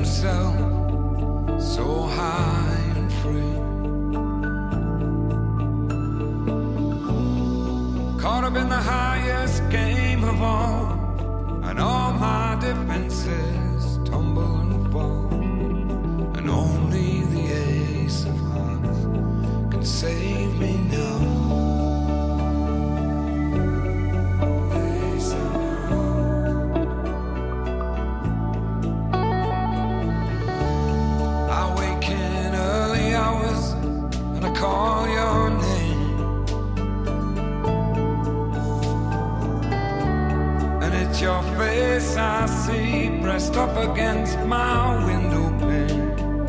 yourself so high and free. Caught up in the highest game of all, and all my defenses tumble and fall, and only the ace of hearts can save me now. Call your name, and it's your face I see pressed up against my window pane.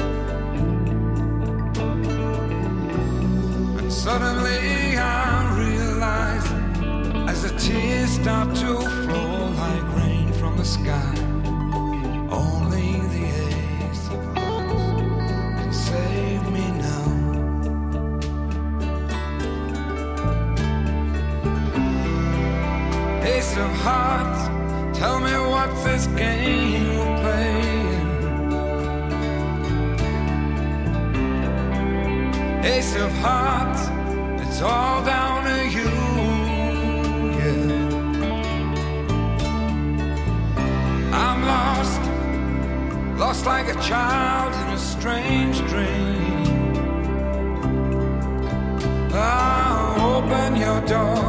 And suddenly I realize, as the tears start to flow like rain from the sky, only the ace of hearts can save me now. Ace of hearts, tell me what's this game we're playing? Ace of hearts, it's all down to you, yeah. I'm lost, lost like a child in a strange dream. I'll open your door